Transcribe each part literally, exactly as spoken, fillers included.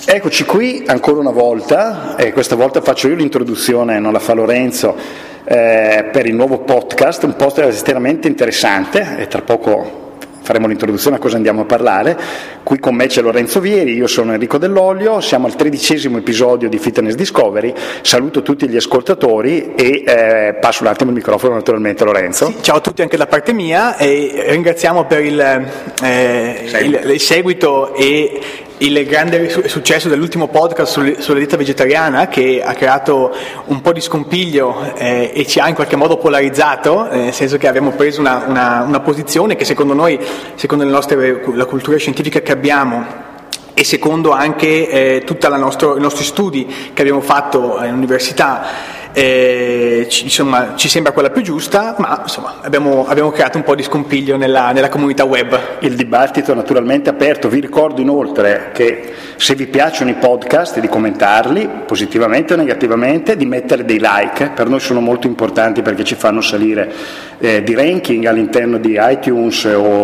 Eccoci qui ancora una volta, e questa volta faccio io l'introduzione, non la fa Lorenzo, eh, per il nuovo podcast, un podcast estremamente interessante, e tra poco faremo l'introduzione a cosa andiamo a parlare. Qui con me c'è Lorenzo Vieri, io sono Enrico Dell'Olio, siamo al tredicesimo episodio di Fitness Discovery. Saluto tutti gli ascoltatori e eh, passo un attimo il microfono naturalmente a Lorenzo. Sì, ciao a tutti anche da parte mia e ringraziamo per il, eh, il, il seguito e il grande successo dell'ultimo podcast sul, sulla dieta vegetariana, che ha creato un po' di scompiglio eh, e ci ha in qualche modo polarizzato, eh, nel senso che abbiamo preso una, una, una posizione che secondo noi, secondo le nostre, la cultura scientifica che abbiamo e secondo anche eh, tutti i nostri studi che abbiamo fatto all'università, Eh, ci, insomma, ci sembra quella più giusta, ma insomma abbiamo, abbiamo creato un po' di scompiglio nella, nella comunità web. Il dibattito è naturalmente aperto. Vi ricordo inoltre che se vi piacciono i podcast, di commentarli positivamente o negativamente, di mettere dei like, per noi sono molto importanti perché ci fanno salire eh, di ranking all'interno di iTunes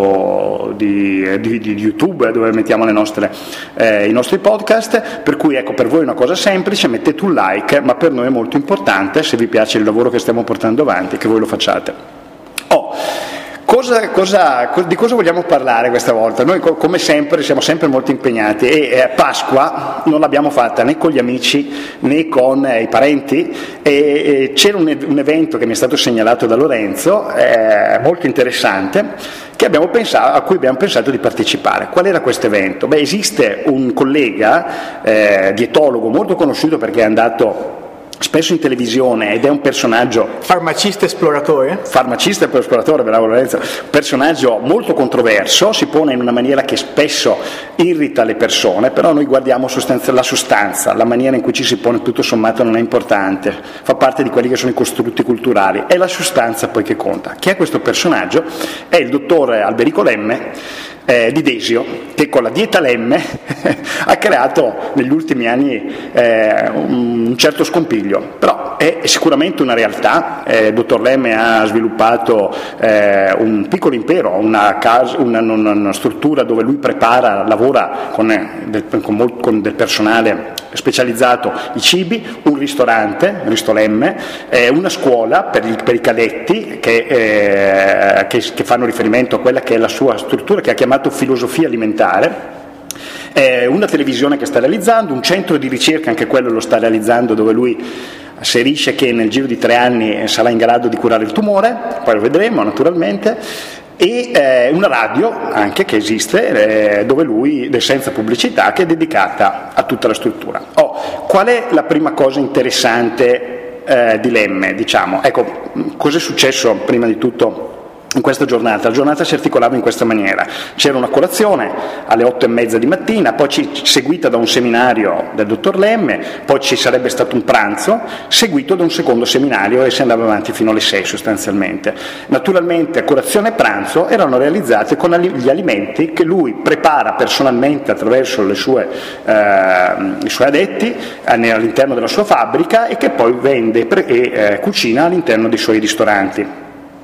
o di, di, di YouTube, dove mettiamo le nostre, eh, i nostri podcast. Per cui ecco, per voi è una cosa semplice, mettete un like, ma per noi è molto importante, se vi piace il lavoro che stiamo portando avanti, che voi lo facciate. Oh, cosa, cosa, di cosa vogliamo parlare questa volta? Noi come sempre siamo sempre molto impegnati e eh, Pasqua non l'abbiamo fatta né con gli amici né con eh, i parenti e, e c'era un, un evento che mi è stato segnalato da Lorenzo, eh, molto interessante, che abbiamo pensato, a cui abbiamo pensato di partecipare. Qual era questo evento? Beh, esiste un collega eh, dietologo molto conosciuto perché è andato spesso in televisione ed è un personaggio farmacista esploratore farmacista esploratore, bravo Lorenzo, personaggio molto controverso, si pone in una maniera che spesso irrita le persone, però noi guardiamo sostanza, la sostanza, la maniera in cui ci si pone tutto sommato non è importante, fa parte di quelli che sono i costrutti culturali, è la sostanza poi che conta. Chi è questo personaggio? È il dottor Alberico Lemme Eh, di Desio, che con la dieta Lemme ha creato negli ultimi anni eh, un certo scompiglio, però è, è sicuramente una realtà. Il eh, dottor Lemme ha sviluppato eh, un piccolo impero, una, casa, una, una, una struttura dove lui prepara, lavora con, del, con, molt, con del personale specializzato i cibi, un ristorante, Risto Lemme, eh, una scuola per, gli, per i cadetti che, eh, che, che fanno riferimento a quella che è la sua struttura, che ha chiamato filosofia alimentare, eh, una televisione che sta realizzando, un centro di ricerca, anche quello lo sta realizzando, dove lui asserisce che nel giro di tre anni sarà in grado di curare il tumore, poi lo vedremo naturalmente, e eh, una radio anche che esiste, eh, dove lui, senza pubblicità, che è dedicata a tutta la struttura. Oh, qual è la prima cosa interessante eh, di Lemme, diciamo? Ecco, cos'è successo prima di tutto in questa giornata? La giornata si articolava in questa maniera: c'era una colazione alle otto e mezza di mattina, poi ci, seguita da un seminario del dottor Lemme, poi ci sarebbe stato un pranzo seguito da un secondo seminario e si andava avanti fino alle sei sostanzialmente. Naturalmente colazione e pranzo erano realizzate con gli alimenti che lui prepara personalmente attraverso le sue, eh, i suoi addetti eh, all'interno della sua fabbrica e che poi vende pre- e eh, cucina all'interno dei suoi ristoranti.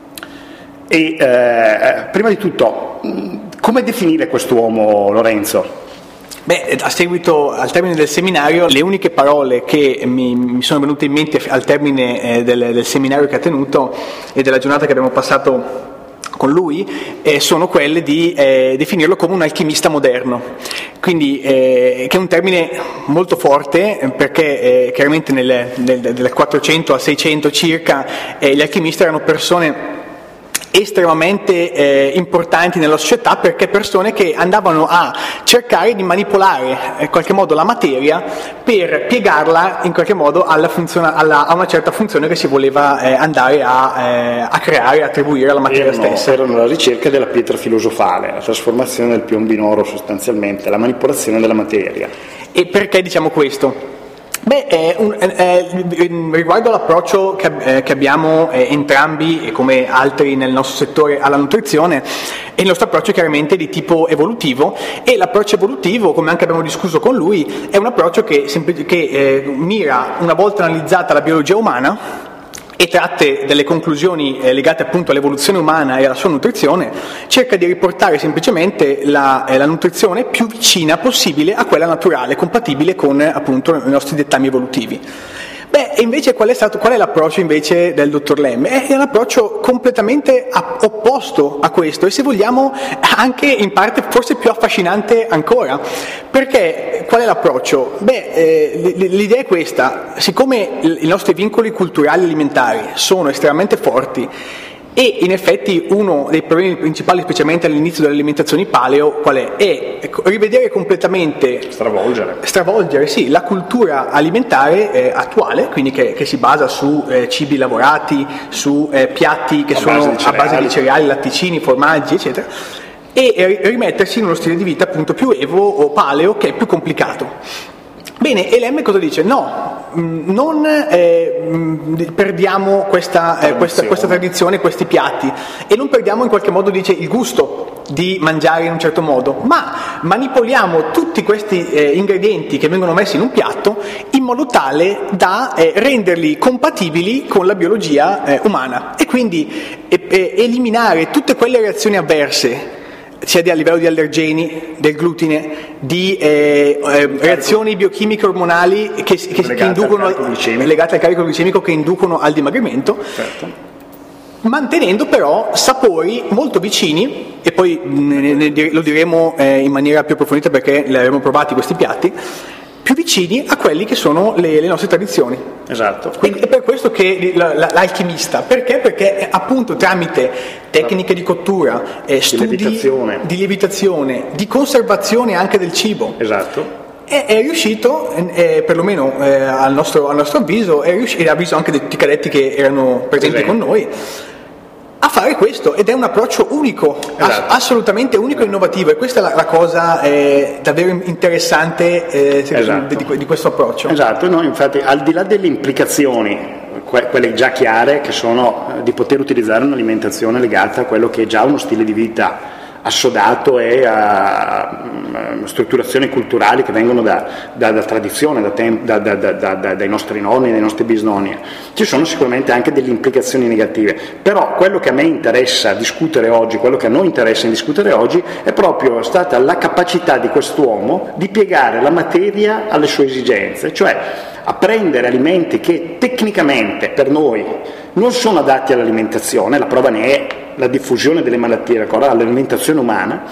E eh, prima di tutto, come definire quest'uomo, Lorenzo? Beh, a seguito, al termine del seminario, le uniche parole che mi, mi sono venute in mente al termine eh, del, del seminario che ha tenuto e della giornata che abbiamo passato con lui eh, sono quelle di eh, definirlo come un alchimista moderno, quindi eh, che è un termine molto forte perché eh, chiaramente nel, nel, nel quattrocento al seicento circa eh, gli alchimisti erano persone estremamente eh, importanti nella società, perché persone che andavano a cercare di manipolare in qualche modo la materia per piegarla in qualche modo alla funzione, alla, a una certa funzione che si voleva eh, andare a, eh, a creare, attribuire alla materia erano, stessa. Erano la ricerca della pietra filosofale, la trasformazione del piombo in oro sostanzialmente, la manipolazione della materia. E perché diciamo questo? Beh, eh, un, eh, riguardo all'approccio che, eh, che abbiamo eh, entrambi e come altri nel nostro settore alla nutrizione, il nostro approccio è chiaramente di tipo evolutivo, e l'approccio evolutivo, come anche abbiamo discusso con lui, è un approccio che, che eh, mira, una volta analizzata la biologia umana, e tratte delle conclusioni eh, legate appunto all'evoluzione umana e alla sua nutrizione, cerca di riportare semplicemente la, eh, la nutrizione più vicina possibile a quella naturale, compatibile con appunto i nostri dettami evolutivi. Beh, e invece qual è stato, qual è l'approccio invece del dottor Lemme? È un approccio completamente opposto a questo, e se vogliamo anche in parte forse più affascinante ancora. Perché qual è l'approccio? Beh, eh, l'idea è questa: siccome i nostri vincoli culturali alimentari sono estremamente forti, e in effetti uno dei problemi principali, specialmente all'inizio delle alimentazioni paleo, qual è? È rivedere completamente, stravolgere, stravolgere sì, la cultura alimentare eh, attuale, quindi che, che si basa su eh, cibi lavorati, su eh, piatti che a sono base a base di cereali, latticini, formaggi, eccetera, e rimettersi in uno stile di vita appunto più evo o paleo, che è più complicato. Bene, e Lemme cosa dice? No, non eh, perdiamo questa, eh, questa, questa tradizione, questi piatti, e non perdiamo in qualche modo, dice, il gusto di mangiare in un certo modo, ma manipoliamo tutti questi eh, ingredienti che vengono messi in un piatto in modo tale da eh, renderli compatibili con la biologia eh, umana, e quindi eh, eh, eliminare tutte quelle reazioni avverse, sia a livello di allergeni, del glutine, di eh, eh, reazioni biochimiche ormonali che, che, che inducono al, legate al carico glicemico, che inducono al dimagrimento, certo, mantenendo però sapori molto vicini, e poi ne, ne, lo diremo eh, in maniera più approfondita perché li avremo provati questi piatti, più vicini a quelli che sono le, le nostre tradizioni. Esatto. Quindi è per questo che la, la, l'alchimista, perché? Perché appunto tramite tecniche di cottura, eh, studi di lievitazione. di lievitazione, di conservazione anche del cibo. Esatto. È, è riuscito, eh, perlomeno eh, al, nostro, al nostro avviso, è riuscito, e avviso anche dei tutti i cadetti che erano presenti esatto. con noi, a fare questo, ed è un approccio unico, esatto. ass- assolutamente unico e innovativo, e questa è la, la cosa eh, davvero interessante eh, esatto. di, di questo approccio. Esatto, no, infatti al di là delle implicazioni, que- quelle già chiare, che sono eh, di poter utilizzare un'alimentazione legata a quello che è già uno stile di vita assodato e a, a strutturazioni culturali che vengono da, da, da tradizione, da tem- da, da, da, da, dai nostri nonni, dai nostri bisnonni. Ci sono sicuramente anche delle implicazioni negative, però quello che a me interessa discutere oggi, quello che a noi interessa discutere oggi, è proprio stata la capacità di quest'uomo di piegare la materia alle sue esigenze, cioè a prendere alimenti che tecnicamente per noi non sono adatti all'alimentazione, la prova ne è la diffusione delle malattie all'alimentazione umana,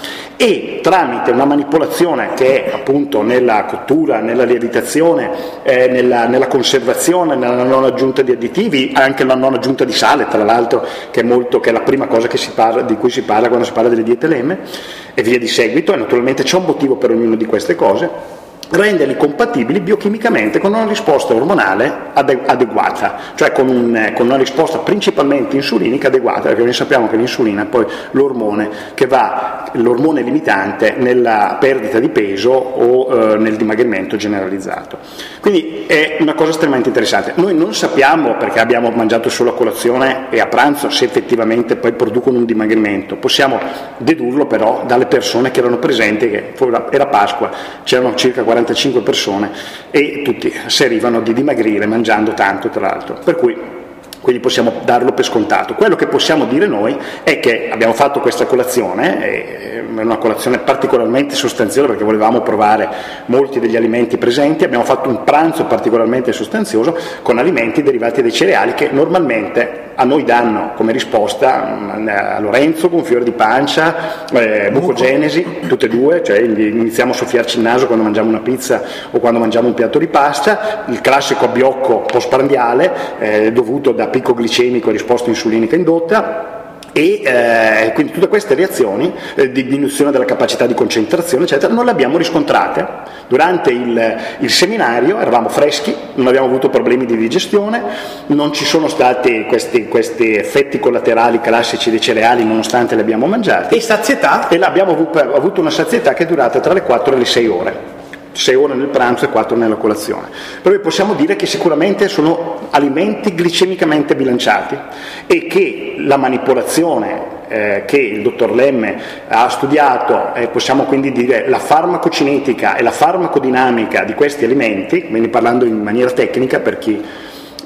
e tramite una manipolazione che è appunto nella cottura, nella lievitazione, eh, nella, nella conservazione, nella non aggiunta di additivi, anche la non aggiunta di sale, tra l'altro, che è, molto, che è la prima cosa che si parla, di cui si parla quando si parla delle diete Lemme, e via di seguito, e naturalmente c'è un motivo per ognuna di queste cose, renderli compatibili biochimicamente con una risposta ormonale ade- adeguata, cioè con, un, con una risposta principalmente insulinica adeguata, perché noi sappiamo che l'insulina è poi l'ormone che va, l'ormone limitante nella perdita di peso o eh, nel dimagrimento generalizzato. Quindi è una cosa estremamente interessante. Noi non sappiamo, perché abbiamo mangiato solo a colazione e a pranzo, se effettivamente poi producono un dimagrimento. Possiamo dedurlo però dalle persone che erano presenti, che era Pasqua, c'erano circa quarantacinque persone e tutti asserivano di dimagrire mangiando tanto, tra l'altro, per cui quindi possiamo darlo per scontato. Quello che possiamo dire noi è che abbiamo fatto questa colazione, è una colazione particolarmente sostanziosa perché volevamo provare molti degli alimenti presenti, abbiamo fatto un pranzo particolarmente sostanzioso con alimenti derivati dai cereali che normalmente a noi danno come risposta a Lorenzo gonfiore di pancia, eh, bucogenesi, tutte e due, cioè iniziamo a soffiarci il naso quando mangiamo una pizza o quando mangiamo un piatto di pasta, il classico abbiocco postprandiale eh, dovuto da picco glicemico e risposta insulinica indotta, e eh, quindi tutte queste reazioni eh, di diminuzione della capacità di concentrazione eccetera non le abbiamo riscontrate durante il, il seminario. Eravamo freschi, non abbiamo avuto problemi di digestione, non ci sono stati questi, questi effetti collaterali classici dei cereali nonostante li abbiamo mangiati, e sazietà, e abbiamo avuto una sazietà che è durata tra le quattro e le sei ore, sei ore nel pranzo e quattro nella colazione. Per cui possiamo dire che sicuramente sono alimenti glicemicamente bilanciati e che la manipolazione eh, che il dottor Lemme ha studiato, eh, possiamo quindi dire la farmacocinetica e la farmacodinamica di questi alimenti, quindi parlando in maniera tecnica per chi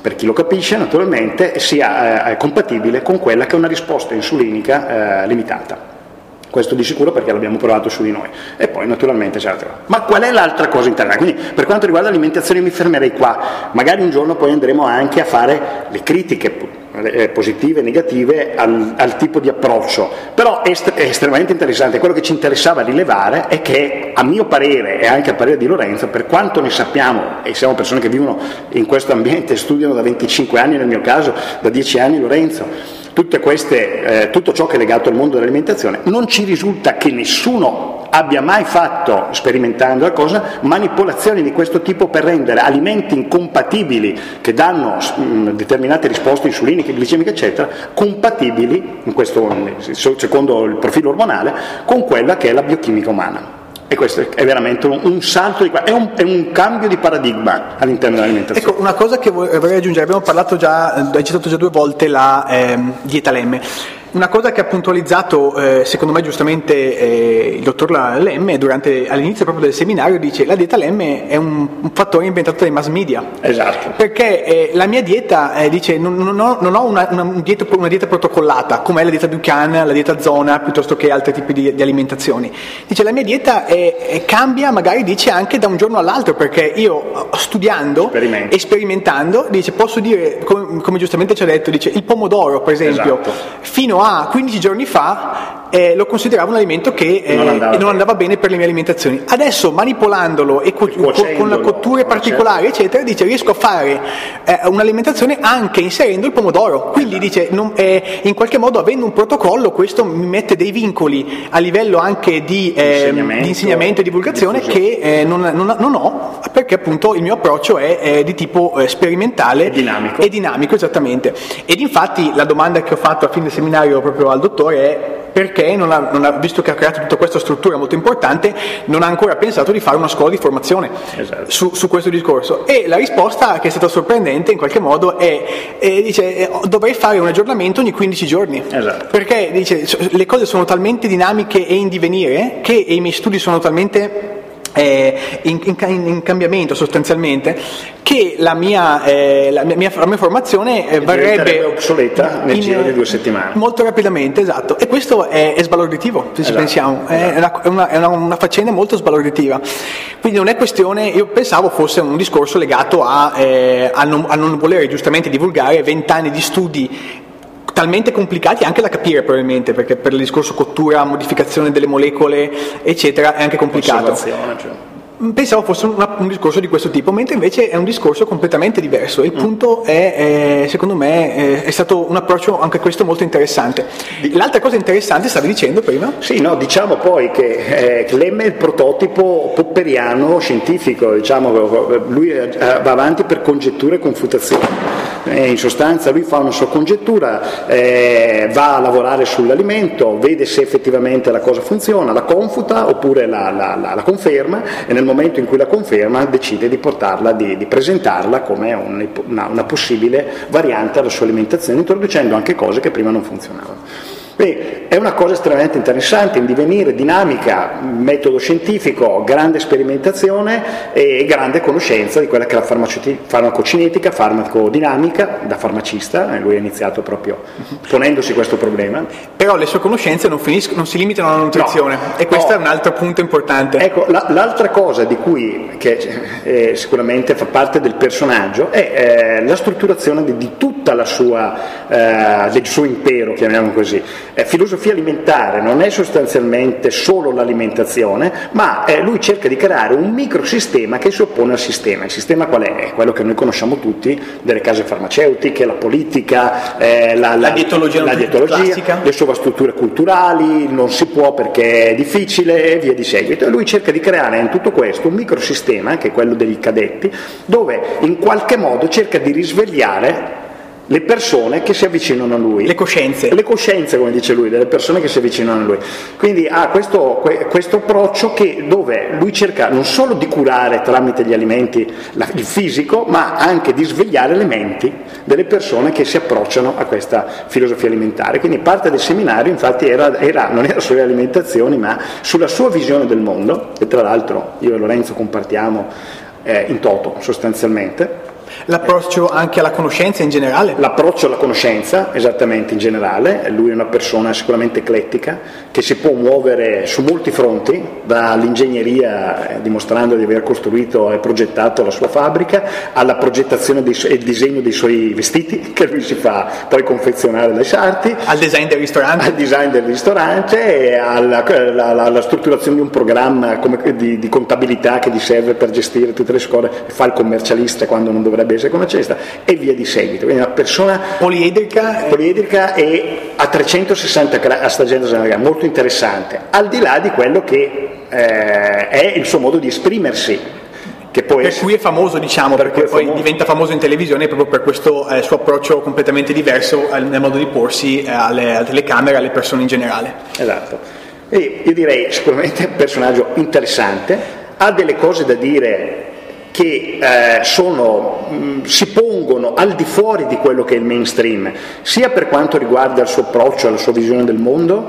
per chi lo capisce naturalmente, sia eh, compatibile con quella che è una risposta insulinica eh, limitata. Questo di sicuro, perché l'abbiamo provato su di noi. E poi naturalmente c'è altra cosa. Ma qual è l'altra cosa interessante? Quindi per quanto riguarda l'alimentazione mi fermerei qua, magari un giorno poi andremo anche a fare le critiche positive e negative al, al tipo di approccio, però è, est- è estremamente interessante. Quello che ci interessava rilevare è che, a mio parere e anche a parere di Lorenzo, per quanto ne sappiamo, e siamo persone che vivono in questo ambiente, studiano da venticinque anni nel mio caso, da dieci anni Lorenzo, tutte queste, eh, tutto ciò che è legato al mondo dell'alimentazione, non ci risulta che nessuno abbia mai fatto, sperimentando la cosa, manipolazioni di questo tipo per rendere alimenti incompatibili, che danno mh, determinate risposte insuliniche, glicemiche eccetera, compatibili, in questo, secondo il profilo ormonale, con quella che è la biochimica umana. E questo è veramente un, un salto, di, è, un, è un cambio di paradigma all'interno dell'alimentazione. Ecco, una cosa che vorrei aggiungere, abbiamo parlato già, hai citato già due volte la ehm, dieta Lemme. Una cosa che ha puntualizzato, eh, secondo me giustamente, eh, il dottor Lemme durante, all'inizio proprio del seminario, dice: la dieta Lemme è un, un fattore inventato dai mass media. Esatto. Perché eh, la mia dieta, eh, dice, non, non ho, non ho una, una, dieta, una dieta protocollata, come è la dieta Dukan, la dieta Zona, piuttosto che altri tipi di, di alimentazioni. Dice, la mia dieta è, è, cambia, magari dice anche da un giorno all'altro, perché io studiando e sperimentando, dice, posso dire, come, come giustamente ci ha detto, dice, il pomodoro, per esempio, esatto, fino a a quindici giorni fa eh, lo consideravo un alimento che eh, non, andava non andava bene per le mie alimentazioni. Adesso, manipolandolo e co- co- con la cottura particolare, eccetera, dice, riesco a fare eh, un'alimentazione anche inserendo il pomodoro. Quindi dice, non, eh, in qualche modo, avendo un protocollo, questo mi mette dei vincoli a livello anche di, eh, insegnamento, di insegnamento e divulgazione che eh, non, non, non ho, perché appunto il mio approccio è, è di tipo eh, sperimentale e dinamico. e dinamico, esattamente. Ed infatti la domanda che ho fatto a fine seminario proprio al dottore è: perché non ha, non ha, visto che ha creato tutta questa struttura molto importante, non ha ancora pensato di fare una scuola di formazione, esatto, su, su questo discorso? E la risposta, che è stata sorprendente in qualche modo, è, è dice, eh, dovrei fare un aggiornamento ogni quindici giorni, esatto, perché dice, le cose sono talmente dinamiche e in divenire, che i miei studi sono talmente Eh, in, in, in cambiamento sostanzialmente, che la mia, eh, la mia, la mia formazione eh, varrebbe obsoleta nel in, giro di due settimane, molto rapidamente, esatto, e questo è, è sbalorditiva, se esatto, ci pensiamo, esatto, è, una, è una, una faccenda molto sbalorditiva. Quindi non è questione, io pensavo fosse un discorso legato a, eh, a, non, a non volere giustamente divulgare vent'anni di studi talmente complicati anche da capire, probabilmente, perché per il discorso cottura, modificazione delle molecole eccetera è anche complicato. Cioè. Pensavo fosse una, un discorso di questo tipo, mentre invece è un discorso completamente diverso. Il mm. punto è, è, secondo me, è, è stato un approccio anche questo molto interessante. L'altra cosa interessante, stavi dicendo prima? Sì, no, diciamo poi che eh, Lemme è il prototipo popperiano scientifico, diciamo, lui va avanti per congetture e confutazioni. Eh, in sostanza lui fa una sua congettura, eh, va a lavorare sull'alimento, vede se effettivamente la cosa funziona, la confuta oppure la, la, la, la conferma, e nel momento in cui la conferma decide di portarla, di, di presentarla come un, una, una possibile variante alla sua alimentazione, introducendo anche cose che prima non funzionavano. Beh, è una cosa estremamente interessante, in divenire, dinamica, metodo scientifico, grande sperimentazione e grande conoscenza di quella che è la farmacocinetica, farmacodinamica, da farmacista, lui ha iniziato proprio ponendosi questo problema. Però le sue conoscenze non, finiscono, non si limitano alla nutrizione, no, e questo no. è un altro punto importante. Ecco, la, l'altra cosa di cui che eh, sicuramente fa parte del personaggio è eh, la strutturazione di, di tutta la sua, eh, del suo impero, chiamiamolo così. Eh, filosofia alimentare non è sostanzialmente solo l'alimentazione, ma eh, lui cerca di creare un microsistema che si oppone al sistema. Il sistema qual è? È quello che noi conosciamo tutti, delle case farmaceutiche, la politica, eh, la, la, la dietologia, la dietologia le sovrastrutture culturali, non si può perché è difficile e via di seguito. E lui cerca di creare in tutto questo un microsistema, che è quello degli cadetti, dove in qualche modo cerca di risvegliare le persone che si avvicinano a lui, le coscienze, le coscienze, come dice lui, delle persone che si avvicinano a lui. Quindi ha questo, questo approccio che, dove lui cerca non solo di curare tramite gli alimenti la, il fisico, ma anche di svegliare le menti delle persone che si approcciano a questa filosofia alimentare. Quindi parte del seminario infatti era, era, non era sulle alimentazioni, ma sulla sua visione del mondo, che tra l'altro io e Lorenzo compartiamo eh, in toto sostanzialmente. L'approccio anche alla conoscenza in generale? L'approccio alla conoscenza, esattamente, in generale. Lui è una persona sicuramente eclettica, che si può muovere su molti fronti, dall'ingegneria, eh, dimostrando di aver costruito e progettato la sua fabbrica, alla progettazione dei, e il disegno dei suoi vestiti, che lui si fa poi confezionare dai sarti, al design del ristorante, al design del ristorante e alla, alla, alla strutturazione di un programma come, di, di contabilità che gli serve per gestire tutte le scuole, fa il commercialista quando non dovrebbe essere commercialista, e via di seguito. Quindi una persona poliedrica, poliedrica e a trecentosessanta gradi, molto interessante, al di là di quello che eh, è il suo modo di esprimersi, che può per essere, cui è famoso, diciamo, per perché poi famoso. diventa famoso in televisione proprio per questo eh, suo approccio completamente diverso eh, nel modo di porsi eh, alle, alle telecamere, alle persone in generale. Esatto. E io direi sicuramente un personaggio interessante, ha delle cose da dire che eh, sono, mh, si pongono al di fuori di quello che è il mainstream, sia per quanto riguarda il suo approccio, la sua visione del mondo,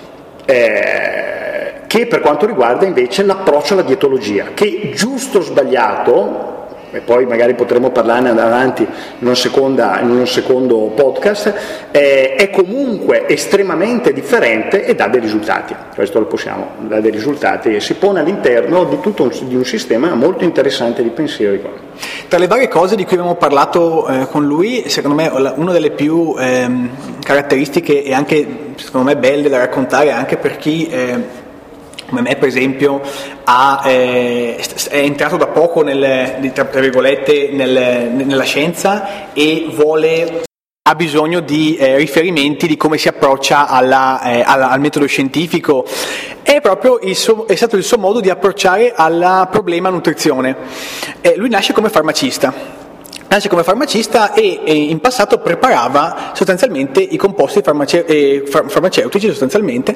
eh, che per quanto riguarda invece l'approccio alla dietologia, che giusto o sbagliato, e poi magari potremo parlarne avanti in, una seconda, in un secondo podcast, eh, è comunque estremamente differente e dà dei risultati. Questo lo possiamo, dà dei risultati e si pone all'interno di tutto un, di un sistema molto interessante di pensiero. Tra le varie cose di cui abbiamo parlato eh, con lui, secondo me una delle più ehm, caratteristiche e anche secondo me belle da raccontare anche per chi eh, come me per esempio ha, eh, è entrato da poco nel, tra virgolette nel, nella scienza e vuole ha bisogno di eh, riferimenti di come si approccia alla, eh, alla, al metodo scientifico, è proprio il suo, è stato il suo modo di approcciare al problema nutrizione. Eh, lui nasce come farmacista nasce come farmacista e, e in passato preparava sostanzialmente i composti farmace- eh, far- farmaceutici sostanzialmente.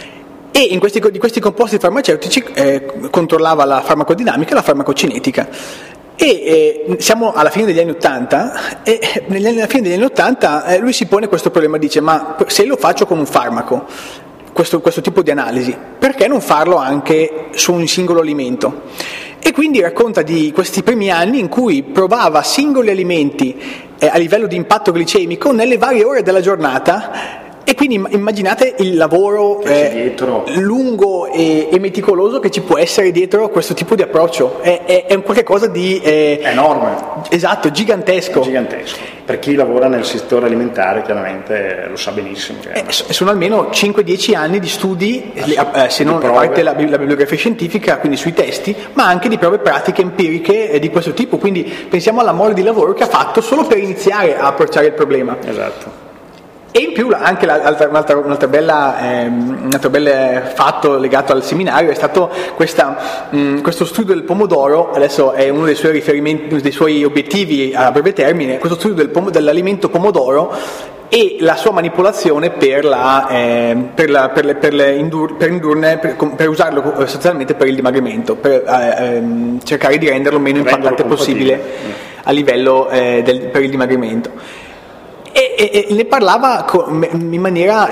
E in questi, di questi composti farmaceutici eh, controllava la farmacodinamica e la farmacocinetica. E eh, siamo alla fine degli anni Ottanta e negli anni, alla fine degli anni Ottanta eh, lui si pone questo problema, dice: ma se lo faccio con un farmaco, questo, questo tipo di analisi, perché non farlo anche su un singolo alimento? E quindi racconta di questi primi anni in cui provava singoli alimenti eh, a livello di impatto glicemico nelle varie ore della giornata. E quindi immaginate il lavoro eh, lungo e, e meticoloso che ci può essere dietro questo tipo di approccio. È, è, è un qualche cosa di eh, enorme, esatto, gigantesco. È gigantesco. Per chi lavora nel settore alimentare chiaramente lo sa benissimo. Che eh, sono almeno cinque dieci anni di studi, eh, se non a parte la, la bibliografia scientifica, quindi sui testi, ma anche di prove pratiche empiriche eh, di questo tipo. Quindi pensiamo alla mole di lavoro che ha fatto solo per iniziare a approcciare il problema. Esatto. E in più anche l'altra, un'altra, un'altra bella, ehm, un altro bel fatto legato al seminario è stato questa, mh, questo studio del pomodoro. Adesso è uno dei suoi riferimenti, dei suoi obiettivi a breve termine, questo studio del pom- dell'alimento pomodoro e la sua manipolazione per, la, eh, per, la, per, le, per, le indur, per, indurne, per, per usarlo sostanzialmente per il dimagrimento, per eh, ehm, cercare di renderlo meno impattante possibile a livello eh, del, per il dimagrimento. E, e, e ne parlava con, in maniera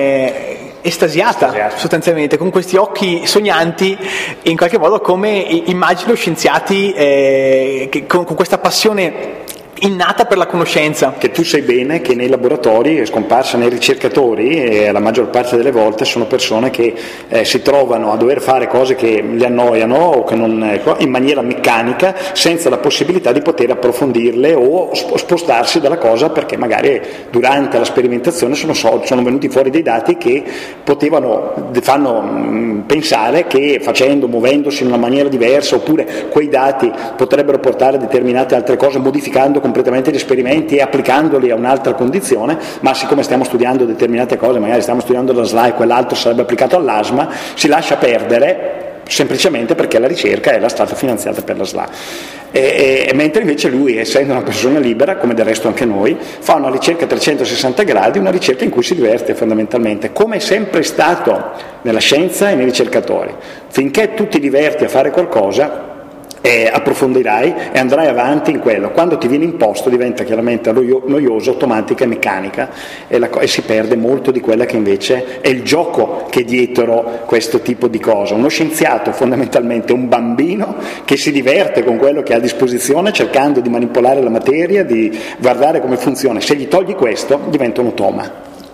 eh, estasiata, estasiata sostanzialmente, con questi occhi sognanti, in qualche modo come immagino scienziati eh, che, con, con questa passione innata per la conoscenza. Che tu sai bene che nei laboratori è scomparsa nei ricercatori e la maggior parte delle volte sono persone che eh, si trovano a dover fare cose che li annoiano o che non, ecco, in maniera meccanica, senza la possibilità di poter approfondirle o spostarsi dalla cosa, perché magari durante la sperimentazione sono, sono venuti fuori dei dati che potevano fanno mh, pensare che facendo, muovendosi in una maniera diversa, oppure quei dati potrebbero portare a determinate altre cose, modificando completamente gli esperimenti e applicandoli a un'altra condizione, ma siccome stiamo studiando determinate cose, magari stiamo studiando la S L A e quell'altro sarebbe applicato all'asma, si lascia perdere semplicemente perché la ricerca era stata finanziata per la S L A. E, e, mentre invece lui, essendo una persona libera, come del resto anche noi, fa una ricerca a trecentosessanta gradi, una ricerca in cui si diverte fondamentalmente, come è sempre stato nella scienza e nei ricercatori. Finché tu ti diverti a fare qualcosa, e approfondirai e andrai avanti in quello. Quando ti viene imposto diventa chiaramente noioso, automatica e meccanica e, la, e si perde molto di quella che invece è il gioco che è dietro questo tipo di cosa. Uno scienziato fondamentalmente è un bambino che si diverte con quello che ha a disposizione cercando di manipolare la materia, di guardare come funziona. Se gli togli questo diventa un automa.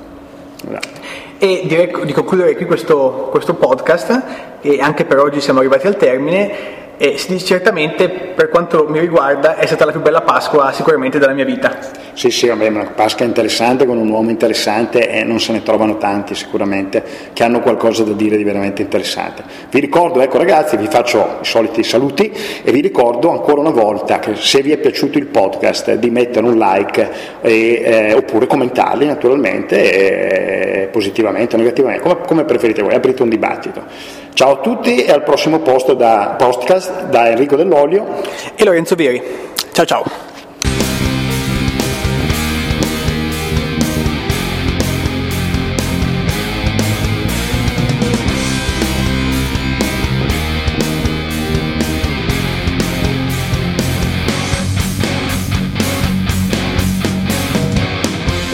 E direi di concludere qui questo, questo podcast, e anche per oggi siamo arrivati al termine. E certamente, per quanto mi riguarda, è stata la più bella Pasqua sicuramente della mia vita. Sì, sì, vabbè, una Pasqua interessante con un uomo interessante, e non se ne trovano tanti sicuramente che hanno qualcosa da dire di veramente interessante. Vi ricordo, ecco ragazzi, vi faccio i soliti saluti e vi ricordo ancora una volta che se vi è piaciuto il podcast di mettere un like e, eh, oppure commentarli naturalmente, eh, positivamente o negativamente, come, come preferite voi, aprite un dibattito. Ciao a tutti e al prossimo post da podcast da Enrico Dell'Olio e Lorenzo Vieri. Ciao ciao.